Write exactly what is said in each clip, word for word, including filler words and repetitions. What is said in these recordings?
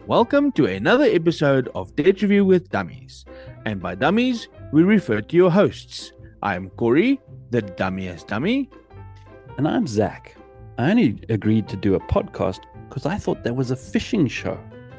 Welcome to another episode of Debt Review with Dummies. And by dummies, we refer to your hosts. I'm Corey, the dummiest dummy. And I'm Zach. I only agreed to do a podcast because I thought there was a fishing show.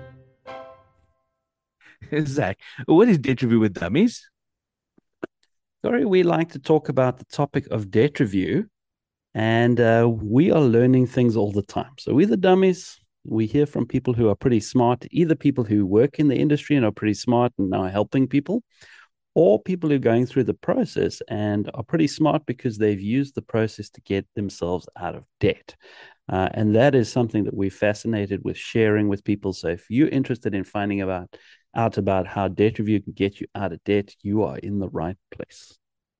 Zach, what is Debt Review with Dummies? Sorry, we like to talk about the topic of debt review, and uh, we are learning things all the time. So we're the dummies. We hear from people who are pretty smart, either people who work in the industry and are pretty smart and now helping people, or people who are going through the process and are pretty smart because they've used the process to get themselves out of debt. Uh, and that is something that we're fascinated with sharing with people. So if you're interested in finding about out about how debt review can get you out of debt, you are in the right place.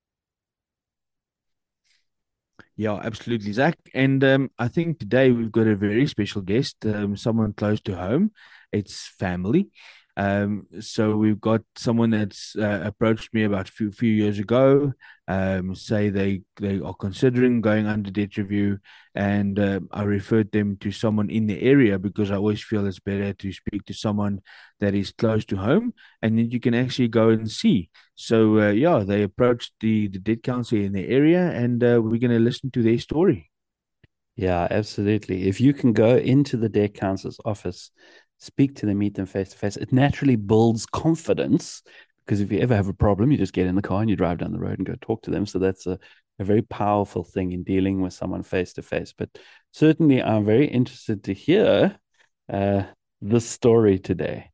Yeah, absolutely, Zach. And um, I think today we've got a very special guest, um, someone close to home. It's family. Um, so we've got someone that's uh, approached me about a few, few years ago, um, say they, they are considering going under debt review, and uh, I referred them to someone in the area because I always feel it's better to speak to someone that is close to home, and then you can actually go and see. So uh, yeah, they approached the the debt council in the area, and uh, we're going to listen to their story. Yeah, absolutely. If you can go into the debt counselor's office, speak to them, meet them face to face, it naturally builds confidence because if you ever have a problem, you just get in the car and you drive down the road and go talk to them. So that's a, a very powerful thing in dealing with someone face to face. But certainly, I'm very interested to hear uh, this story today.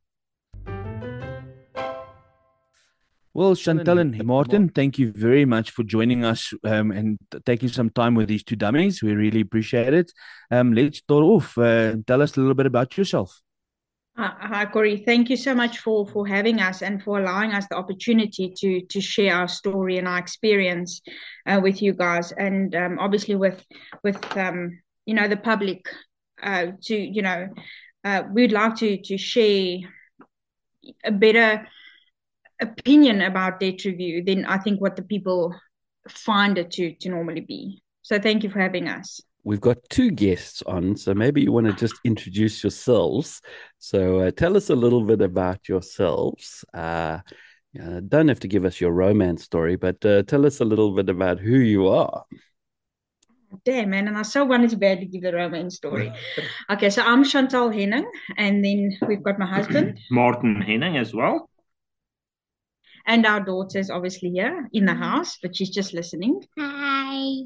Well, Chantal and Martin, thank you very much for joining us um, and taking some time with these two dummies. We really appreciate it. Um, let's start off. Uh, tell us a little bit about yourself. Uh, Hi, Corey. Thank you so much for for having us and for allowing us the opportunity to to share our story and our experience uh, with you guys, and um, obviously with with um, you know the public. Uh, to you know, uh, we'd like to to share a better opinion about debt review than I think what the people find it to to normally be. So thank you for having us. We've got two guests on, so maybe you want to just introduce yourselves. So uh, tell us a little bit about yourselves. Uh, uh, don't have to give us your romance story, but uh, tell us a little bit about who you are. Damn, man, and I so wanted to badly give the romance story. Okay, so I'm Chantal Henning, and then we've got my husband. Martin Henning as well. And our daughter is obviously here in the house, but she's just listening. Hi.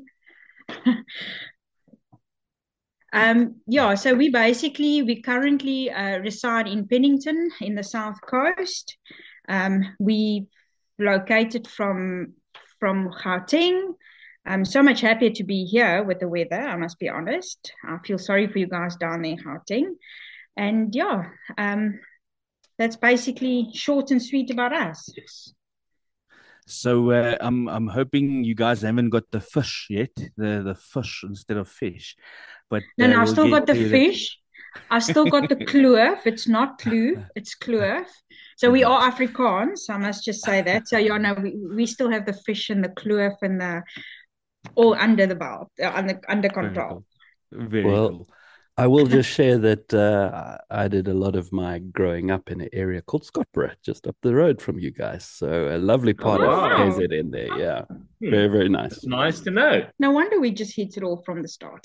Um, yeah, so we basically, we currently uh, reside in Pennington in the South Coast. Um, we located from from Gauteng. I'm so much happier to be here with the weather, I must be honest. I feel sorry for you guys down there in Gauteng. And yeah, um, that's basically short and sweet about us. Yes. So uh, I'm I'm hoping you guys haven't got the fish yet, the the fish instead of fish. But no, uh, no, I've we'll still got the to fish. I've still got the kloof. It's not kloof, it's kloof. So we are Afrikaans, I must just say that. So yeah, no, we, we still have the fish and the kloof and the all under the belt, uh, under under control. Very cool. Very well, cool. I will just share that uh, I did a lot of my growing up in an area called Scottburgh, just up the road from you guys. So a lovely part Oh, of wow. K Z in there. Yeah, Hmm. very, very nice. It's nice to know. No wonder we just hit it all from the start.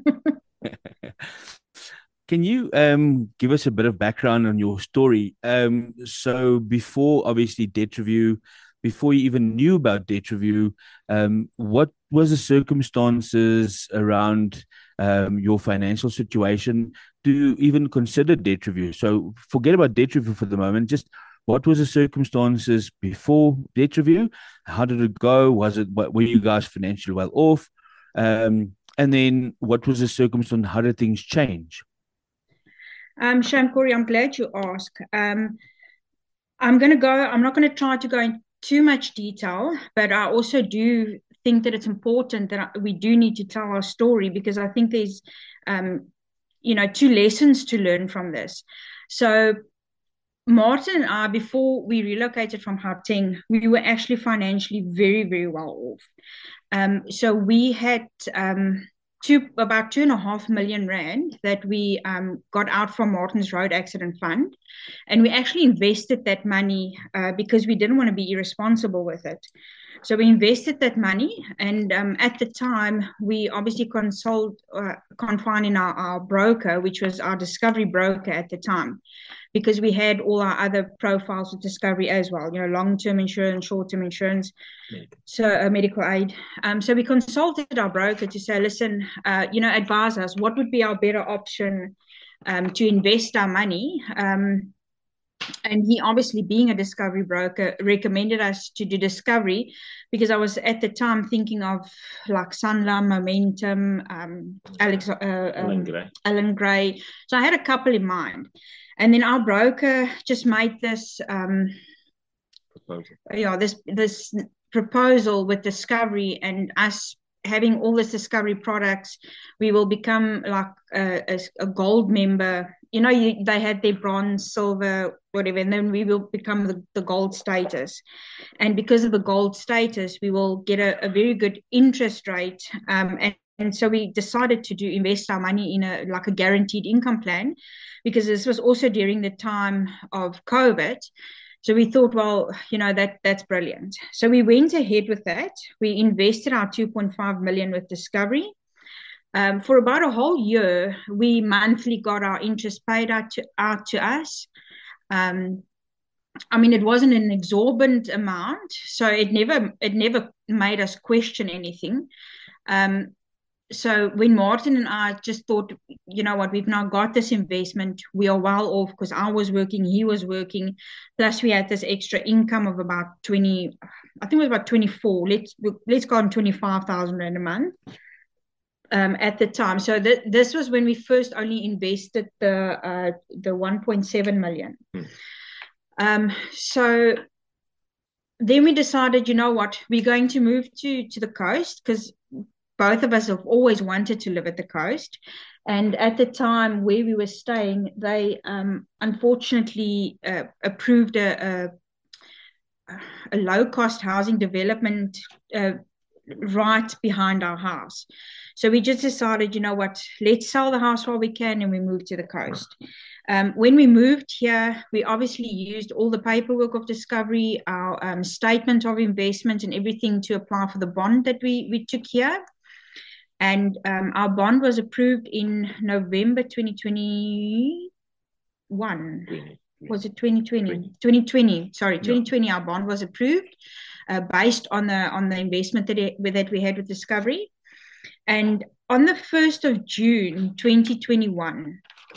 Can you um give us a bit of background on your story? Um, so before obviously debt review, before you even knew about debt review, um, what was the circumstances around um your financial situation to even consider debt review? So forget about debt review for the moment. Just what was the circumstances before debt review? How did it go? Was it what were you guys financially well off? Um, and then what was the circumstance? How did things change? Um, Sham Corey, I'm glad you asked. Um, I'm going to go, I'm not going to try to go in too much detail, but I also do think that it's important that we do need to tell our story because I think there's, um, you know, two lessons to learn from this. So Martin and I, before we relocated from Gauteng, we were actually financially very, very well off. Um, so we had um, two about two and a half million rand that we um, got out from Martin's Road Accident Fund, and we actually invested that money uh, because we didn't want to be irresponsible with it. So we invested that money, and um, at the time, we obviously consult, uh, confided in our, our broker, which was our Discovery broker at the time, because we had all our other profiles with Discovery as well, you know, long-term insurance, short-term insurance, medical. so uh, medical aid. Um, so we consulted our broker to say, listen, uh, you know, advise us, what would be our better option um, to invest our money? Um, And he, obviously being a Discovery broker, recommended us to do Discovery, because I was at the time thinking of like Sanlam, Momentum, um, Alex, uh, um, Allan Gray. Allan Gray. So I had a couple in mind. And then our broker just made this um, proposal. Yeah, this this proposal with Discovery, and us having all this Discovery products, we will become like a, a, a gold member. You know, you, they had their bronze, silver, whatever, and then we will become the, the gold status. And because of the gold status, we will get a, a very good interest rate. Um, and, and so we decided to do invest our money in a like a guaranteed income plan, because this was also during the time of COVID. So we thought, well, you know, that that's brilliant. So we went ahead with that. We invested our two point five million with Discovery. Um, for about a whole year, we monthly got our interest paid out to, out to us. Um, I mean, it wasn't an exorbitant amount, so it never it never made us question anything. Um, so when Martin and I just thought, you know what, we've now got this investment, we are well off, because I was working, he was working, plus we had this extra income of about twenty, I think it was about twenty-four. Let's let's go on twenty-five thousand rand a month. Um, at the time. So th- this was when we first only invested the uh, the one point seven million. Hmm. Um, so then we decided, you know what, we're going to move to, to the coast, because both of us have always wanted to live at the coast. And at the time where we were staying, they um, unfortunately uh, approved a, a, a low-cost housing development uh, right behind our house. So we just decided, you know what, let's sell the house while we can, and we moved to the coast. Um, when we moved here, we obviously used all the paperwork of Discovery, our um, statement of investment and everything to apply for the bond that we, we took here. And um, our bond was approved in November twenty twenty-one. Was it twenty twenty? twenty twenty, sorry, twenty twenty, yeah. Our bond was approved uh, based on the on the investment that, it, that we had with Discovery. And on the first of June twenty twenty-one,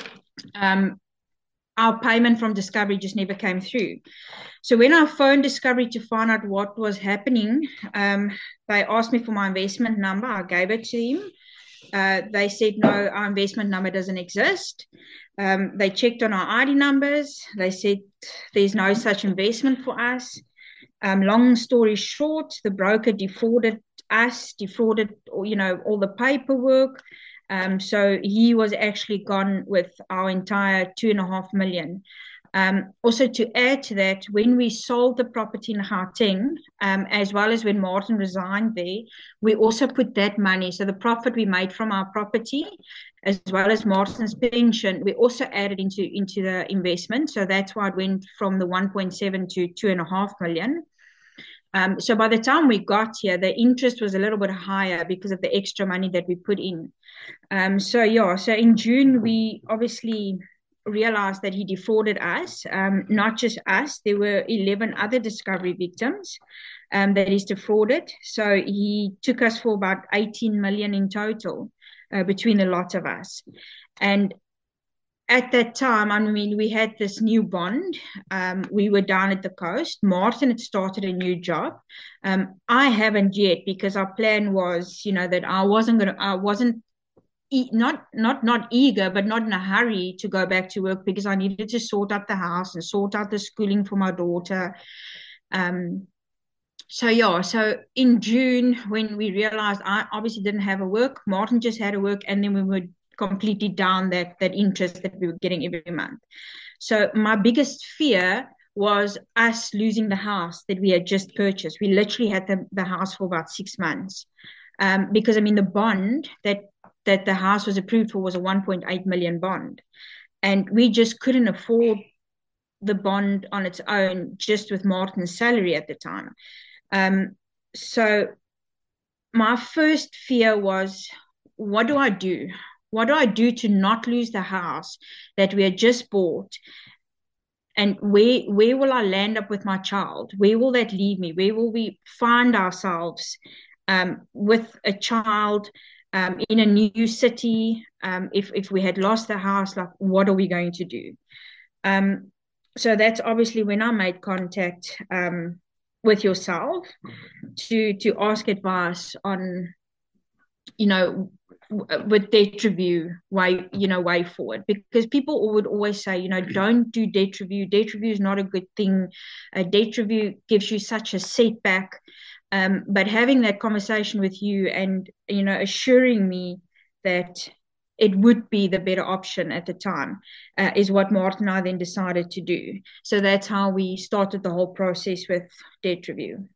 um, our payment from Discovery just never came through. So when I phoned Discovery to find out what was happening, um, they asked me for my investment number. I gave it to him. Uh, they said, no, our investment number doesn't exist. Um, they checked on our I D numbers. They said, there's no such investment for us. Um, long story short, the broker defrauded us, defrauded, you know, all the paperwork. Um, so he was actually gone with our entire two and a half million. Um, also, to add to that, when we sold the property in Gauteng, um, as well as when Martin resigned there, we also put that money, so the profit we made from our property, as well as Martin's pension, we also added into, into the investment. So that's why it went from the one point seven to two and a half million. Um, so by the time we got here, the interest was a little bit higher because of the extra money that we put in. Um, so yeah, so in June, we obviously realized that he defrauded us, um, not just us. There were eleven other Discovery victims um, that he's defrauded. So he took us for about eighteen million in total uh, between the lot of us. And at that time, I mean, we had this new bond. Um, we were down at the coast. Martin had started a new job. Um, I haven't yet, because our plan was, you know, that I wasn't going to, I wasn't e- not, not, not eager, but not in a hurry to go back to work, because I needed to sort out the house and sort out the schooling for my daughter. Um, so yeah, so in June, when we realized I obviously didn't have a work, Martin just had a work, and then we were completely down that that interest that we were getting every month. So my biggest fear was us losing the house that we had just purchased. We literally had the, the house for about six months. Um, because I mean, the bond that that the house was approved for was a one point eight million bond. And we just couldn't afford the bond on its own, just with Martin's salary at the time. Um, so my first fear was, what do I do? What do I do to not lose the house that we had just bought? And where where will I land up with my child? Where will that leave me? Where will we find ourselves um, with a child um, in a new city? Um, if if we had lost the house, like, what are we going to do? Um, so that's obviously when I made contact um, with yourself to to ask advice on, you know, with debt review way, you know, way forward, because people would always say, you know, don't do debt review. Debt review is not a good thing. A debt review gives you such a setback. Um, but having that conversation with you and, you know, assuring me that it would be the better option at the time uh, is what Martin and I then decided to do. So that's how we started the whole process with debt review.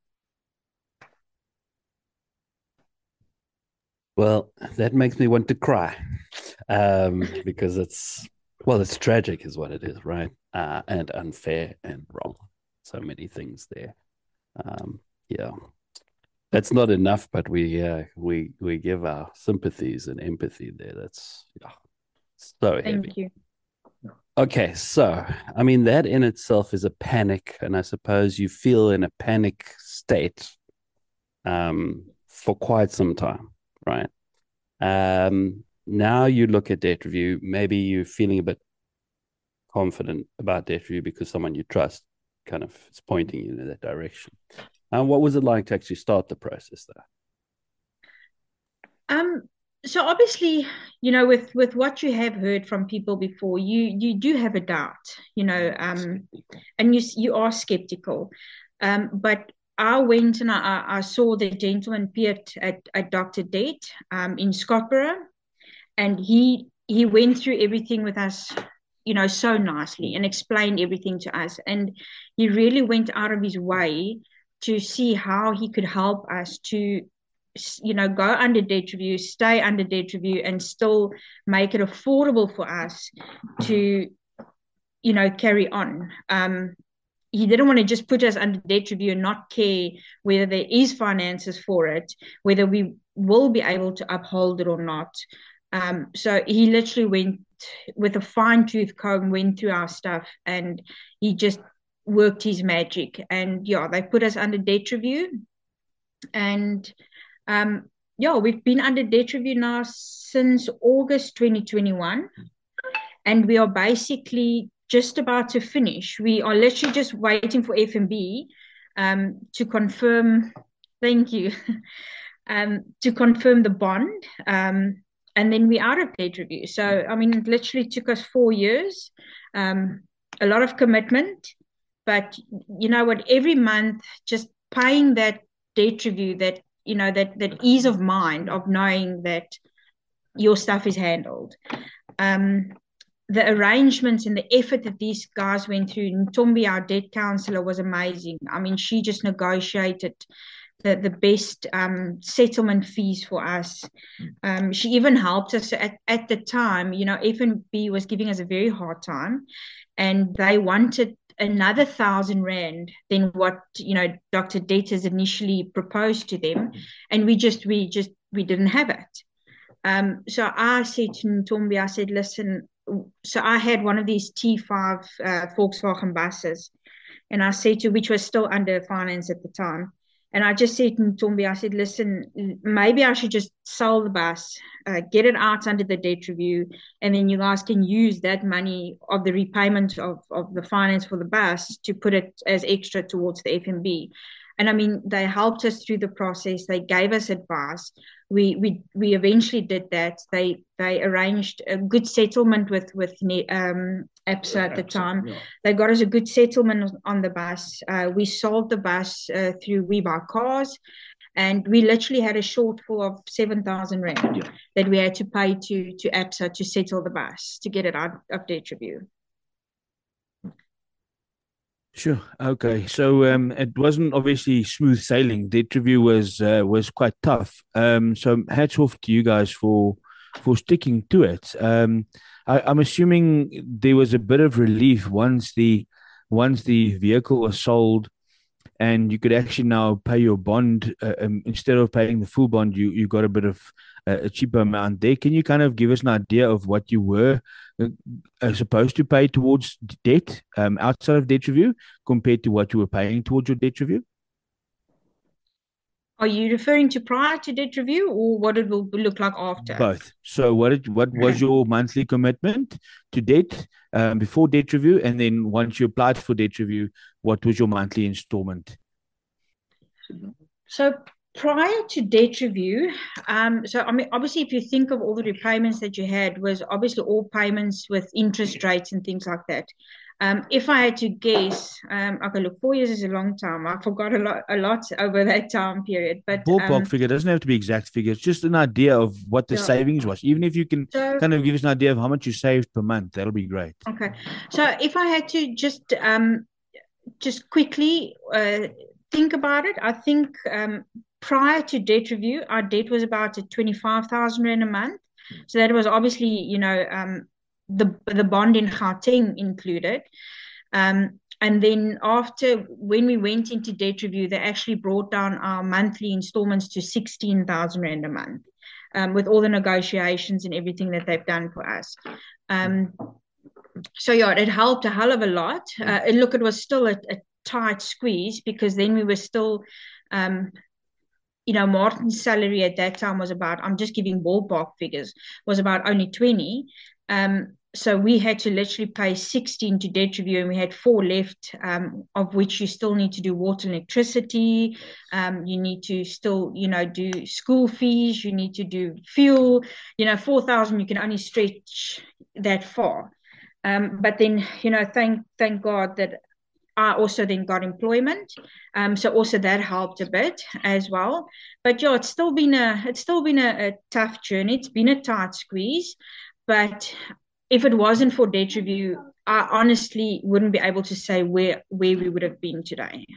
Well, that makes me want to cry um, because it's, well, it's tragic is what it is, right? Uh, and unfair and wrong. So many things there. Um, yeah. That's not enough, but we uh, we we give our sympathies and empathy there. That's yeah, so heavy. Thank you. Okay, so I mean that in itself is a panic, and I suppose you feel in a panic state um, for quite some time, right? Um, now you look at debt review. Maybe you're feeling a bit confident about debt review because someone you trust kind of is pointing you in that direction. And what was it like to actually start the process there? Um, so obviously, you know, with with what you have heard from people before, you you do have a doubt, you know, um, and you you are skeptical. Um, but I went and I, I saw the gentleman Piet at, at Doctor Date um, in Scottsboro, and he he went through everything with us, you know, so nicely and explained everything to us. And he really went out of his way to see how he could help us to, you know, go under debt review, stay under debt review, and still make it affordable for us to, you know, carry on. Um, he didn't want to just put us under debt review and not care whether there is finances for it, whether we will be able to uphold it or not. Um, so he literally went with a fine-tooth comb, went through our stuff, and he just worked his magic. And yeah, they put us under debt review. And um, yeah, we've been under debt review now since August twenty twenty-one. And we are basically just about to finish. We are literally just waiting for F N B um, to confirm, thank you, um, to confirm the bond. Um, and then we're out of debt review. So, I mean, it literally took us four years, um, a lot of commitment. But you know what, every month, just paying that debt review, that, you know, that, that ease of mind of knowing that your stuff is handled. Um, the arrangements and the effort that these guys went through. Ntombi, our debt counselor, was amazing. I mean, she just negotiated the, the best um, settlement fees for us. Um, she even helped us at, at the time. You know, F N B was giving us a very hard time, and they wanted another thousand rand than what, you know, Doctor Debtors initially proposed to them, and we just we just we didn't have it. Um, so I said to Ntombi, I said, listen. So I had one of these T five uh, Volkswagen buses, and I said to, which was still under finance at the time. And I just said to Ntombi, I said, listen, maybe I should just sell the bus, uh, get it out under the debt review, and then you guys can use that money of the repayment of, of the finance for the bus to put it as extra towards the F N B. And I mean, they helped us through the process. They gave us advice. We we we eventually did that. They they arranged a good settlement with with um, ABSA at the time. Yeah. They got us a good settlement on the bus. Uh, we sold the bus uh, through We Buy Cars, and we literally had a shortfall of seven thousand rand yeah. that we had to pay to to ABSA to settle the bus, to get it out of debt review. Sure. Okay. So um, it wasn't obviously smooth sailing. Debt review was uh, was quite tough. Um, so hats off to you guys for for sticking to it. Um, I, I'm assuming there was a bit of relief once the once the vehicle was sold and you could actually now pay your bond uh, um, instead of paying the full bond. You you got a bit of uh, a cheaper amount there. Can you kind of give us an idea of what you were uh, uh, supposed to pay towards debt um, outside of debt review compared to what you were paying towards your debt review? Are you referring to prior to debt review or what it will look like after? Both. So what did, what was Okay. your monthly commitment to debt um, before debt review, and then once you applied for debt review, what was your monthly installment? So prior to debt review, um, so I mean, obviously, if you think of all the repayments that you had, was obviously all payments with interest rates and things like that. Um, if I had to guess, um, okay, look, four years is a long time. I forgot a lot, a lot over that time period. But Ballpark um, figure doesn't have to be exact figures, just an idea of what the yeah. savings was. Even if you can So kind of give us an idea of how much you saved per month, that'll be great. okay, so if I had to just um, just quickly uh, think about it, I think um, prior to debt review, our debt was about at twenty-five thousand rand a month. So that was obviously, you know, um, the the bond in Gauteng included. Um, and then after, when we went into debt review, they actually brought down our monthly installments to sixteen thousand rand a month, um, with all the negotiations and everything that they've done for us. Um, so yeah, it helped a hell of a lot. Uh, and look, it was still a, a tight squeeze because then we were still, um, you know, Martin's salary at that time was about, I'm just giving ballpark figures, was about only twenty. Um, so we had to literally pay sixteen to debt review, and we had four left, um, of which you still need to do water and electricity. Um, you need to still, you know, do school fees. You need to do fuel. You know, four thousand, you can only stretch that far. Um, but then, you know, thank thank God that I also then got employment. Um, so also that helped a bit as well. But yeah, it's still been a it's still been a, a tough journey. It's been a tight squeeze. But if it wasn't for debt review, I honestly wouldn't be able to say where where we would have been today.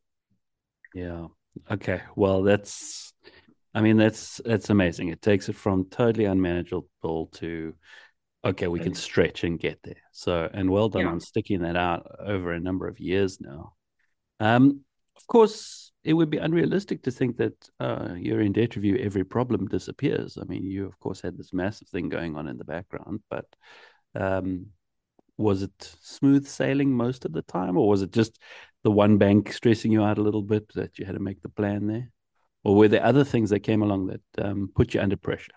Yeah. Okay. Well, that's, I mean, that's that's amazing. It takes it from totally unmanageable to, okay, we can stretch and get there. So, and well done Yeah. on sticking that out over a number of years now. Um, of course, it would be unrealistic to think that uh, you're in debt review, every problem disappears. I mean, you, of course, had this massive thing going on in the background, but um, was it smooth sailing most of the time, or was it just the one bank stressing you out a little bit that you had to make the plan there? Or were there other things that came along that um, put you under pressure?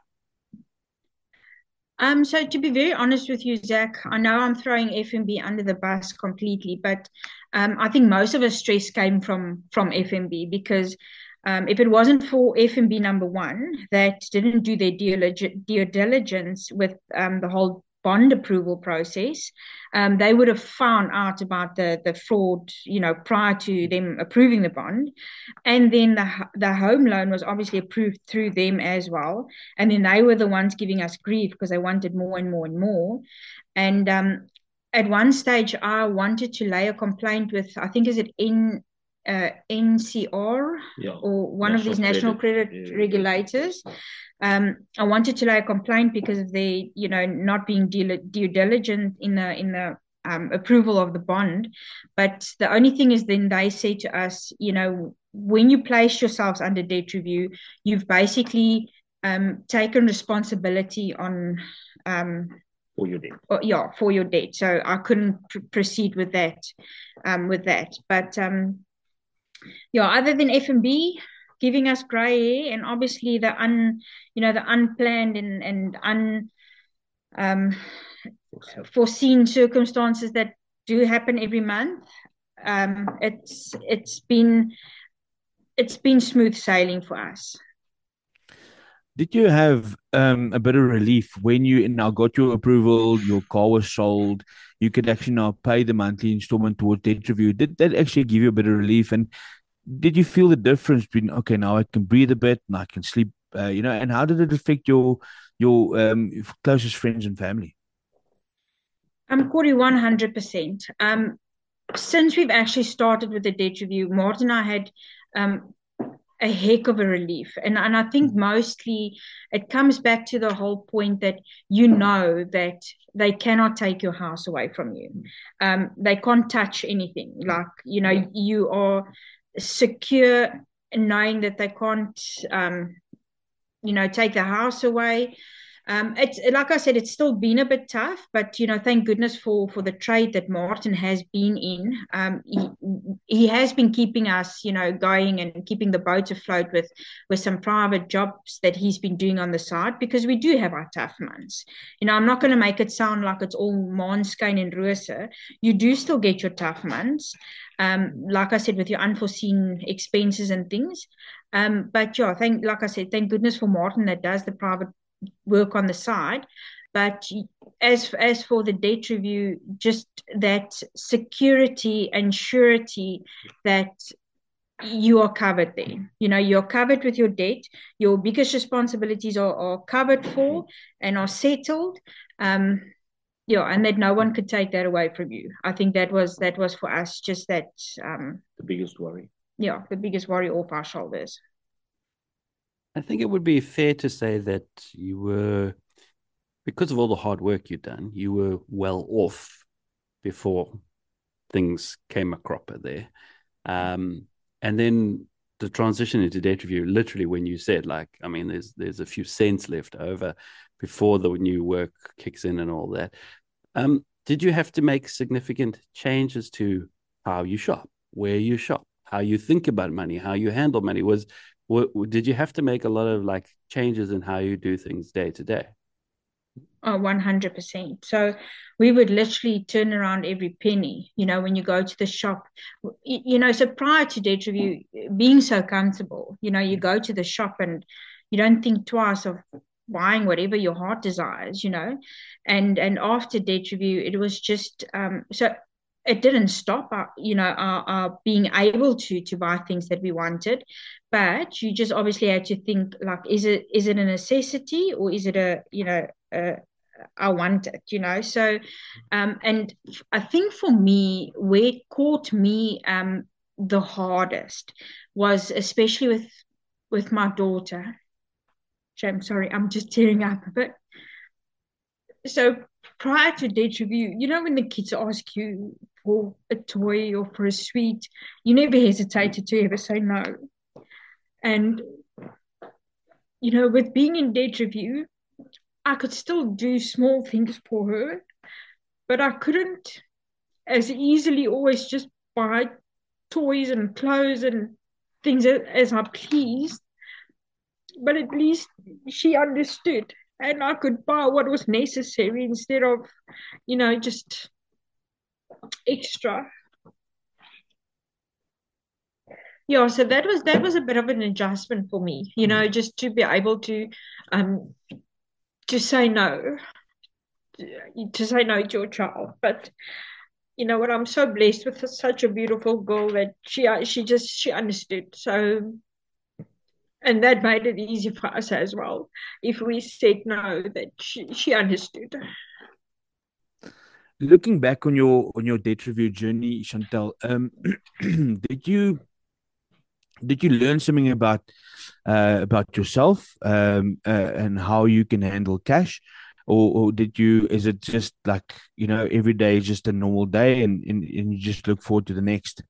Um, so to be very honest with you, Zach, I know I'm throwing F N B under the bus completely, but um, I think most of the stress came from from F N B because um, if it wasn't for F N B number one that didn't do their due diligence with um, the whole bond approval process, um, they would have found out about the the fraud, you know, prior to them approving the bond, and then the the home loan was obviously approved through them as well, and then they were the ones giving us grief because they wanted more and more and more, and um, at one stage I wanted to lay a complaint with, I think is it N uh, N C R Yeah. or one of National these national credit, credit yeah. regulators. Um, I wanted to lay a complaint because of the, you know, not being due, due diligent in the in the um, approval of the bond. But the only thing is, then they say to us, you know, when you place yourselves under debt review, you've basically um, taken responsibility on, um, For your debt. or, yeah, for your debt. So I couldn't pr- proceed with that, um, with that. But um, yeah, other than F and B giving us grey hair, and obviously the un, you know, the unplanned and and un, um, foreseen circumstances that do happen every month. Um, it's it's been it's been smooth sailing for us. Did you have um, a bit of relief when you now got your approval, your car was sold, you could actually now pay the monthly installment towards debt review? Did that actually give you a bit of relief? And did you feel the difference between, okay, now I can breathe a bit and I can sleep, uh, you know, and how did it affect your your um, closest friends and family? I'm Corey, one hundred percent. Um, since we've actually started with the debt review, Martin and I had um, a heck of a relief. And, and I think mostly it comes back to the whole point that you know that they cannot take your house away from you. Um, they can't touch anything. Like, you know, you are secure knowing that they can't, um, you know, take the house away. Um, it's like I said, it's still been a bit tough, but you know, thank goodness for for the trade that Martin has been in. Um, he he has been keeping us, you know, going and keeping the boat afloat with with some private jobs that he's been doing on the side, because we do have our tough months. You know, I'm not going to make it sound like it's all Maanskyn and Rose. You do still get your tough months, um, like I said, with your unforeseen expenses and things. Um, but yeah, thank like I said, thank goodness for Martin that does the private work on the side. But as as for the debt review, just that security and surety that you are covered there. You know, you're covered with your debt. Your biggest responsibilities are, are covered for and are settled. Um, yeah, and that no one could take that away from you. I think that was that was for us just that um, the biggest worry. Yeah, the biggest worry off our shoulders. I think it would be fair to say that you were, because of all the hard work you've done, you were well off before things came a cropper there. Um, and then the transition into debt review, literally when you said, like, I mean, there's there's a few cents left over before the new work kicks in and all that. Um, did you have to make significant changes to how you shop, where you shop, how you think about money, how you handle money? Was What, did you have to make a lot of like changes in how you do things day to day? Oh, one hundred percent. So we would literally turn around every penny, you know, when you go to the shop, you know, so prior to debt review, being so comfortable, you know, you go to the shop and you don't think twice of buying whatever your heart desires, you know, and, and after debt review, it was just, um, so it didn't stop our, you know, our, our being able to, to buy things that we wanted, but you just obviously had to think like, is it, is it a necessity or is it a, you know, a, I want it, you know. So, um, and I think for me, where it caught me um the hardest was especially with with my daughter. I'm sorry, I'm just tearing up a bit. So prior to debt review, you know, when the kids ask you for a toy or for a sweet, you never hesitated to ever say no. And you know, with being in debt review, I could still do small things for her, but I couldn't as easily always just buy toys and clothes and things as I pleased. But at least she understood, and I could buy what was necessary instead of, you know, just extra. Yeah, so that was that was a bit of an adjustment for me, you know, just to be able to um to say no, to say no to your child. But you know what, I'm so blessed with such a beautiful girl that she she just she understood. So, and that made it easy for us as well. If we said no, that she, she understood. Looking back on your on your debt review journey, Chantel, um, did you did you learn something about uh, about yourself um, uh, and how you can handle cash, or, or did you? Is it just like, you know, every day is just a normal day, and, and, and you just look forward to the next?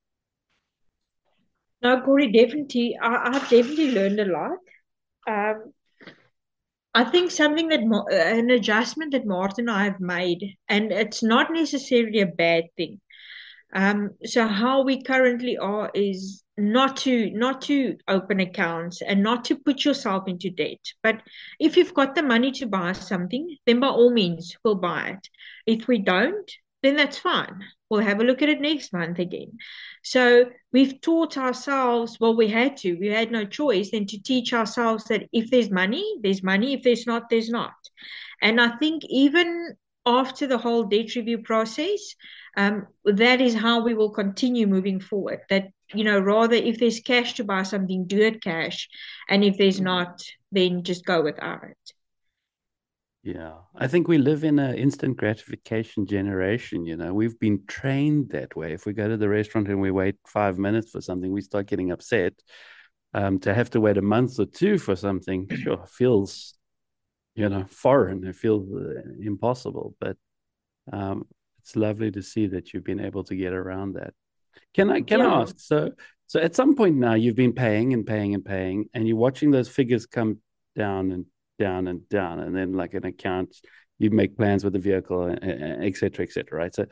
No, Corey, definitely, I, I've definitely learned a lot. Um, I think something that an adjustment that Martin and I have made, and it's not necessarily a bad thing. Um, so how we currently are is not to not to open accounts and not to put yourself into debt. But if you've got the money to buy something, then by all means we'll buy it. If we don't, then that's fine. We'll have a look at it next month again. So we've taught ourselves, well, we had to, we had no choice than to teach ourselves that if there's money, there's money. If there's not, there's not. And I think even after the whole debt review process, um, that is how we will continue moving forward. That, you know, rather if there's cash to buy something, do it cash. And if there's not, then just go without it. Yeah, I think we live in an instant gratification generation. You know, we've been trained that way. If we go to the restaurant and we wait five minutes for something, we start getting upset. Um, to have to wait a month or two for something, sure, feels, you know, foreign. It feels uh, impossible, but um, it's lovely to see that you've been able to get around that. Can I can Yeah. I ask? So so at some point now you've been paying and paying and paying, and you're watching those figures come down and down and down, and then like an account, you make plans with the vehicle, et cetera, et cetera. Right. So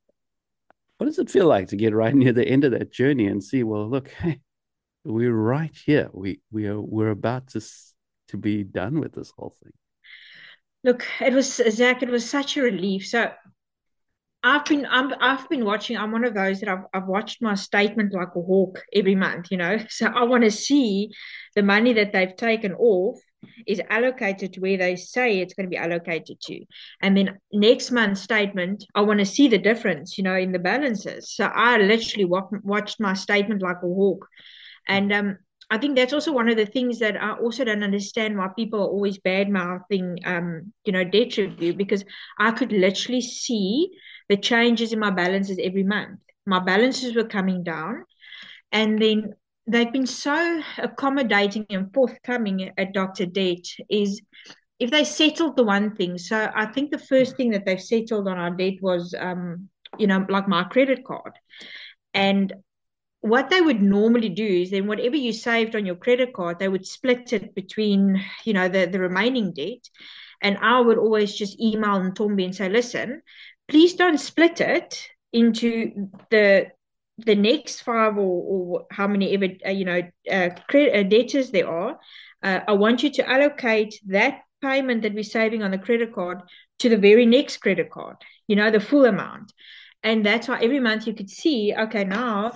what does it feel like to get right near the end of that journey and see, well, look, hey, we're right here. We we are we're about to to be done with this whole thing. Look, it was Zach. It was such a relief. So I've been I'm, I've been watching. I'm one of those that I've I've watched my statement like a hawk every month. You know, so I want to see the money that they've taken off is allocated to where they say it's going to be allocated to, and then next month's statement, I want to see the difference. You know, in the balances. So I literally walk, watched my statement like a hawk, and um. I think that's also one of the things that I also don't understand why people are always bad mouthing, um, you know, debt review, because I could literally see the changes in my balances every month. My balances were coming down, and then they've been so accommodating and forthcoming at Doctor Debt is if they settled the one thing. So I think the first thing that they've settled on our debt was, um, you know, like my credit card. And what they would normally do is then whatever you saved on your credit card, they would split it between, you know, the, the remaining debt. And I would always just email Ntombi and say, listen, please don't split it into the the next five or, or how many ever, uh, you know, uh, credit, uh, debtors there are. Uh, I want you to allocate that payment that we're saving on the credit card to the very next credit card, you know, the full amount. And that's why every month you could see, okay, now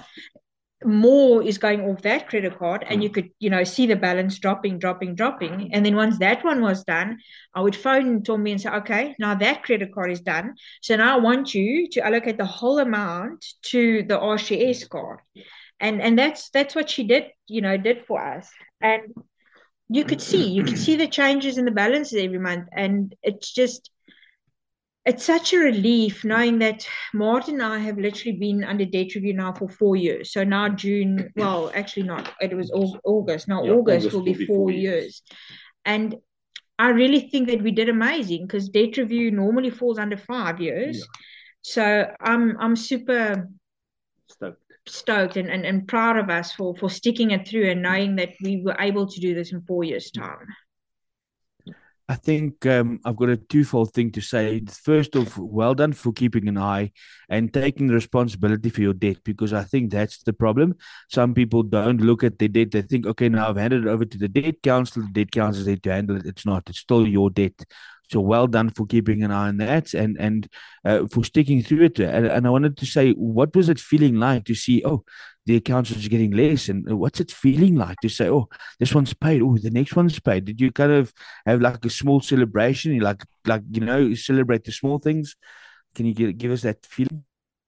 more is going off that credit card, and you could, you know, see the balance dropping, dropping, dropping. And then once that one was done, I would phone Tommy and say, okay, now that credit card is done. So now I want you to allocate the whole amount to the R C S card. And and that's that's what she did, you know, did for us. And you could see, you could see the changes in the balances every month. And it's just it's such a relief knowing that Martin and I have literally been under debt review now for four years. So now June, well, actually not, it was August. Now Yeah, August, August will be will be four four years. years. And I really think that we did amazing because debt review normally falls under five years. Yeah. So I'm I'm super Stoked. stoked and, and, and proud of us for, for sticking it through and knowing that we were able to do this in four years' time. I think um, I've got a twofold thing to say. First off, well done for keeping an eye and taking responsibility for your debt, because I think that's the problem. Some people don't look at their debt. They think, okay, now I've handed it over to the debt council. The debt council is there to handle it. It's not. It's still your debt. So well done for keeping an eye on that and and uh, for sticking through it. And, and I wanted to say, what was it feeling like to see, oh, the accounts is getting less, and what's it feeling like to say, oh, this one's paid, oh, the next one's paid? Did you kind of have like a small celebration, you like like you know, celebrate the small things? Can you give, give us that feeling?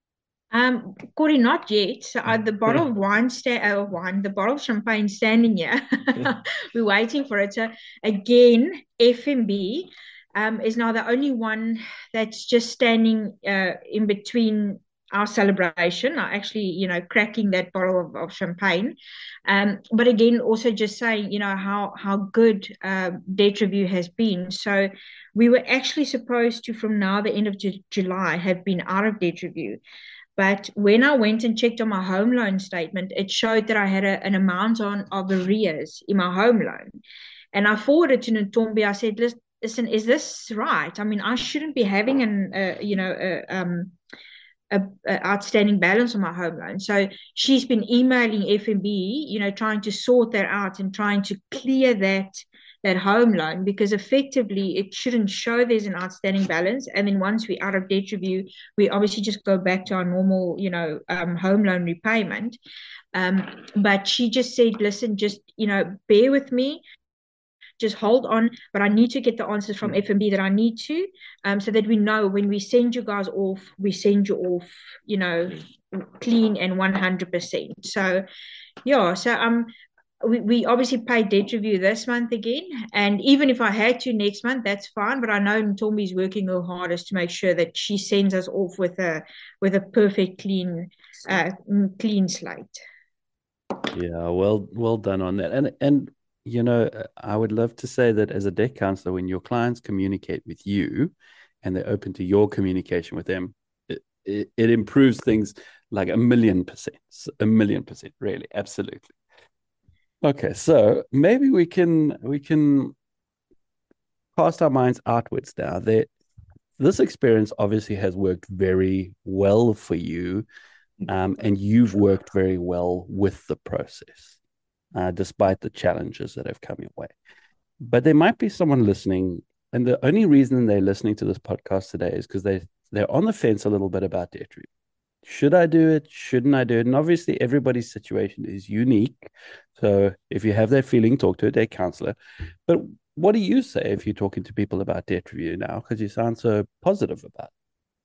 Um, Corey, not yet. So uh, the bottle of wine, sta- uh, wine, the bottle of champagne standing here. We're waiting for it. So again, F N B um, is now the only one that's just standing uh, in between our celebration. I actually, you know, cracking that bottle of, of champagne. Um, but again, also just saying, you know, how how good uh, debt review has been. So we were actually supposed to, from now the end of Ju- July, have been out of debt review. But when I went and checked on my home loan statement, it showed that I had a, an amount on of arrears in my home loan. And I forwarded to Ntombi. I said, listen, is this right? I mean, I shouldn't be having an, uh, you know, a, um, a, a outstanding balance on my home loan. So she's been emailing F N B, you know, trying to sort that out and trying to clear that that home loan, because effectively it shouldn't show there's an outstanding balance. And then once we're out of debt review, we obviously just go back to our normal, you know, um, home loan repayment. Um, but she just said, listen, just, you know, bear with me. Just hold on, but I need to get the answers from F N B that I need to, um, so that we know when we send you guys off, we send you off, you know, clean and one hundred percent. So, yeah, so um, we, we obviously paid debt review this month again, and even if I had to next month, that's fine. But I know Ntombi is working her hardest to make sure that she sends us off with a with a perfect clean, uh, clean slate. Yeah, well, well done on that. And and you know, I would love to say that as a debt counselor, when your clients communicate with you and they're open to your communication with them, it, it, it improves things like a million percent, a million percent, really, absolutely. Okay, so maybe we can we can cast our minds outwards now. There, this experience obviously has worked very well for you, um, and you've worked very well with the process, uh, despite the challenges that have come your way. But there might be someone listening, and the only reason they're listening to this podcast today is because they they're on the fence a little bit about debt review. Should I do it? Shouldn't I do it? And obviously, everybody's situation is unique. So if you have that feeling, talk to a debt counselor. But what do you say if you're talking to people about debt review now? Because you sound so positive about it.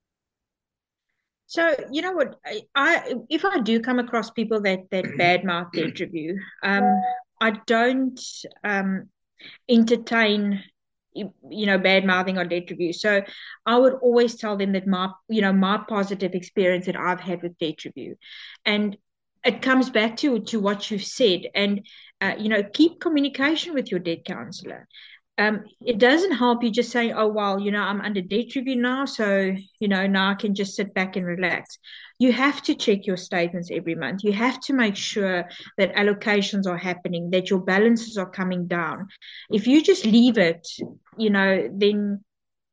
So you know what, I, I if I do come across people that that badmouth debt review, um, I don't um entertain you know bad mouthing or debt review. So I would always tell them that my you know my positive experience that I've had with debt review, and it comes back to to what you've said, and uh, you know keep communication with your debt counselor. Um, it doesn't help you just saying, oh, well, you know, I'm under debt review now, so, you know, now I can just sit back and relax. You have to check your statements every month. You have to make sure that allocations are happening, that your balances are coming down. If you just leave it, you know, then,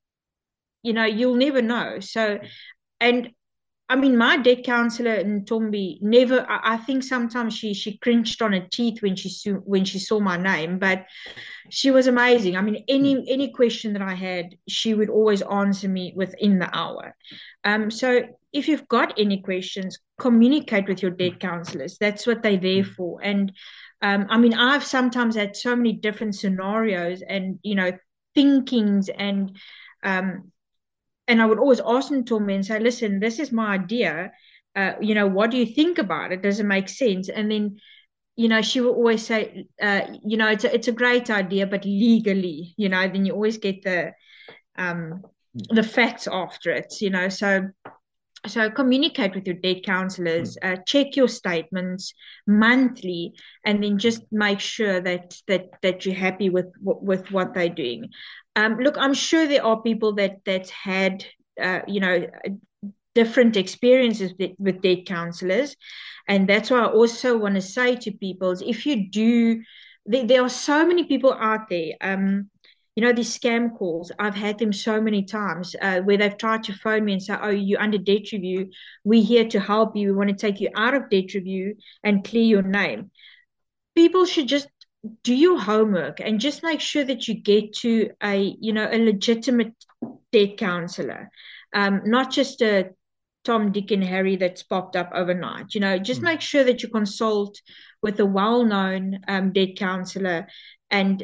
you know, you'll never know. So, and I mean, my debt counselor in Tombi never. I, I think sometimes she she cringed on her teeth when she saw when she saw my name, but she was amazing. I mean, any any question that I had, she would always answer me within the hour. Um, so if you've got any questions, communicate with your debt counselors. That's what they're there for. And um, I mean, I've sometimes had so many different scenarios and you know thinkings and um, and I would always ask them to me and say, listen, this is my idea. Uh, you know, what do you think about it? Does it make sense? And then, you know, she will always say, uh, you know, it's a, it's a great idea, but legally, you know, then you always get the um, the facts after it, you know. So so communicate with your debt counselors, uh, check your statements monthly, and then just make sure that that that you're happy with with what they're doing. Um, look, I'm sure there are people that that's had uh, you know different experiences with, with debt counselors, and that's why I also want to say to people is if you do, there, there are so many people out there. Um, you know, these scam calls, I've had them so many times uh, where they've tried to phone me and say, oh, you're under debt review. We're here to help you. We want to take you out of debt review and clear your name. People should just do your homework and just make sure that you get to a, you know, a legitimate debt counselor, um, not just a Tom, Dick, and Harry that's popped up overnight. You know, just make sure that you consult with a well-known um, debt counselor and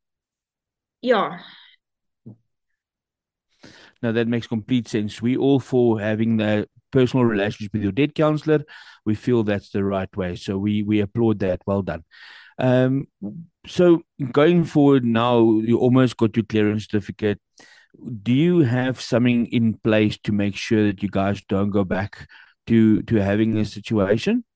yeah. No, that makes complete sense. We all for having the personal relationship with your debt counselor. We feel that's the right way. So we we applaud that. Well done. Um, so going forward now, you almost got your clearance certificate. Do you have something in place to make sure that you guys don't go back to to having a situation?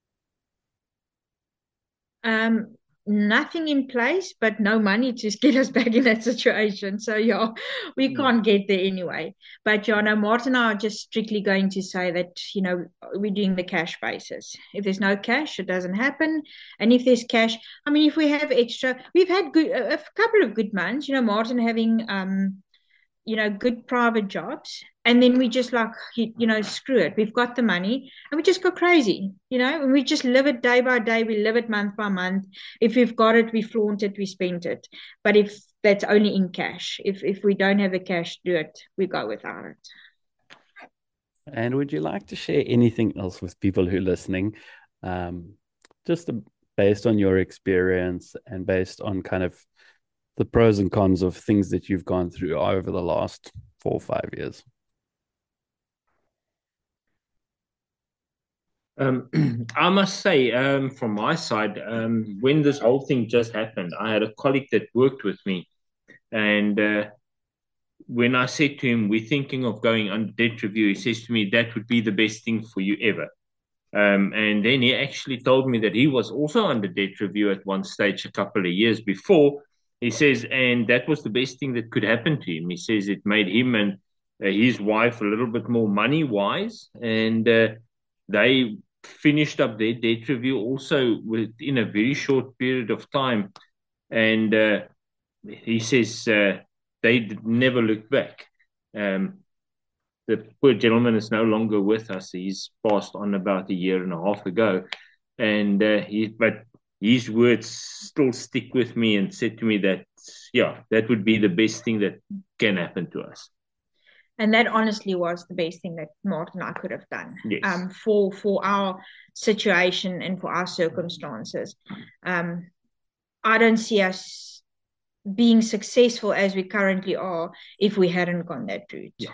Um, nothing in place, but no money to get us back in that situation. So yeah, we can't get there anyway. But yeah, no, Martin and I are just strictly going to say that, you know, we're doing the cash basis. If there's no cash, it doesn't happen. And if there's cash, I mean, if we have extra, we've had good a, a couple of good months, you know, Martin having um you know, good private jobs. And then we just like, you know, screw it. We've got the money and we just go crazy, you know, and we just live it day by day. We live it month by month. If we've got it, we flaunt it, we spend it. But if that's only in cash, if, if we don't have the cash to do it, we go without it. And would you like to share anything else with people who are listening, um, just based on your experience and based on kind of the pros and cons of things that you've gone through over the last four or five years? Um, I must say, um, from my side, um, when this whole thing just happened, I had a colleague that worked with me. And uh, when I said to him, we're thinking of going under debt review, he says to me, that would be the best thing for you ever. Um, and then he actually told me that he was also under debt review at one stage a couple of years before. He says, and that was the best thing that could happen to him. He says it made him and uh, his wife a little bit more money wise, and uh, they finished up their debt review also within a very short period of time. And uh, he says uh, they never looked back. Um, the poor gentleman is no longer with us. He's passed on about a year and a half ago, and uh, he but his words still stick with me and said to me that yeah, that would be the best thing that can happen to us. And that honestly was the best thing that Martin and I could have done. Yes. um, for for our situation and for our circumstances. Um, I don't see us being successful as we currently are if we hadn't gone that route. Yeah.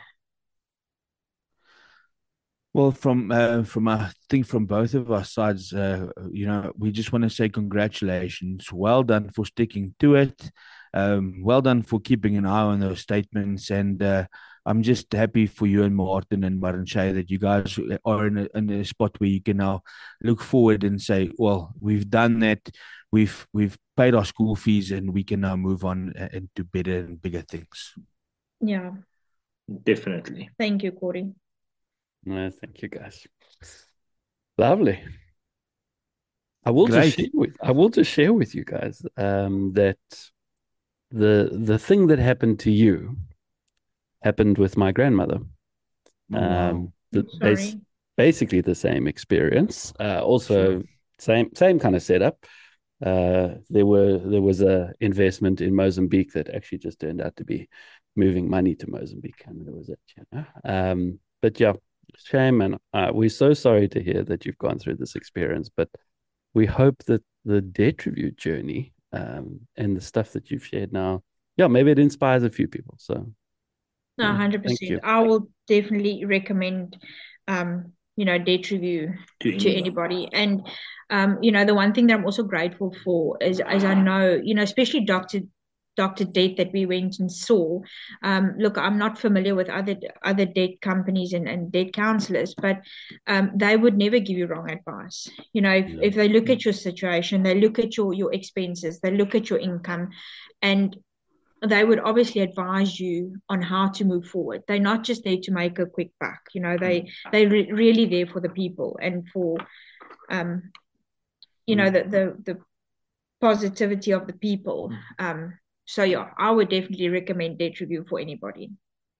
Well, from uh, from I think from both of our sides, uh, you know, we just want to say congratulations. Well done for sticking to it. Um, well done for keeping an eye on those statements. And uh, I'm just happy for you and Martin and Martin Shay that you guys are in a, in a spot where you can now look forward and say, well, we've done that. We've we've paid our school fees, and we can now move on uh, into better and bigger things. Yeah. Definitely. Thank you, Corey. No, thank you, guys. Lovely. I will Great. just share with I will just share with you guys um, that the the thing that happened to you happened with my grandmother. Oh, wow. Um, the, Sorry. bas- basically the same experience. Uh, also, Sure. same same kind of setup. Uh, there were there was a investment in Mozambique that actually just turned out to be moving money to Mozambique, and there was it. You know? Um, but yeah, shame, and uh, we're so sorry to hear that you've gone through this experience. But we hope that the debt review journey um, and the stuff that you've shared now, yeah, maybe it inspires a few people. So No, yeah, one hundred thank you. percent. I will definitely recommend, um, you know, debt review To to anyone. anybody. And, um, you know, the one thing that I'm also grateful for is, as I know, you know, especially Doctor Doctor Debt that we went and saw. Um, look, I'm not familiar with other other debt companies and, and debt counselors, but um, they would never give you wrong advice. You know, if, No. if they look at your situation, they look at your your expenses, they look at your income, and they would obviously advise you on how to move forward. They're not just there to make a quick buck. You know, they they're re- really there for the people and for, um, you know, the the the positivity of the people. Um, so yeah, I would definitely recommend debt review for anybody.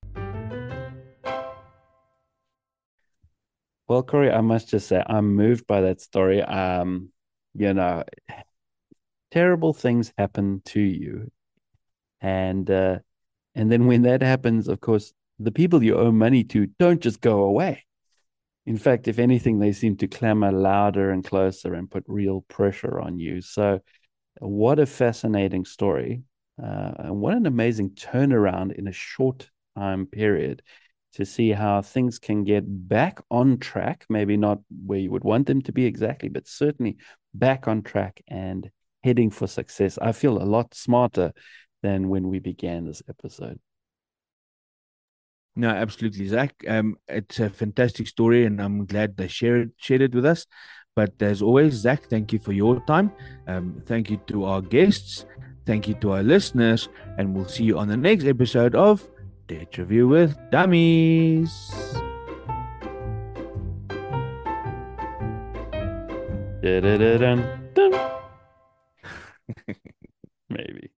Well, Corey, I must just say I'm moved by that story. Um, you know, terrible things happen to you, and uh, and then when that happens, of course, the people you owe money to don't just go away. In fact, if anything, they seem to clamor louder and closer and put real pressure on you. So, what a fascinating story, uh, and what an amazing turnaround in a short time period to see how things can get back on track, maybe not where you would want them to be exactly, but certainly back on track and heading for success. I feel a lot smarter than when we began this episode. No, absolutely, Zach. Um, it's a fantastic story, and I'm glad they shared shared it with us. But as always, Zach, thank you for your time. Um, thank you to our guests. Thank you to our listeners, and we'll see you on the next episode of Debt Review with Dummies. Da-da-da-dun, dun. Maybe.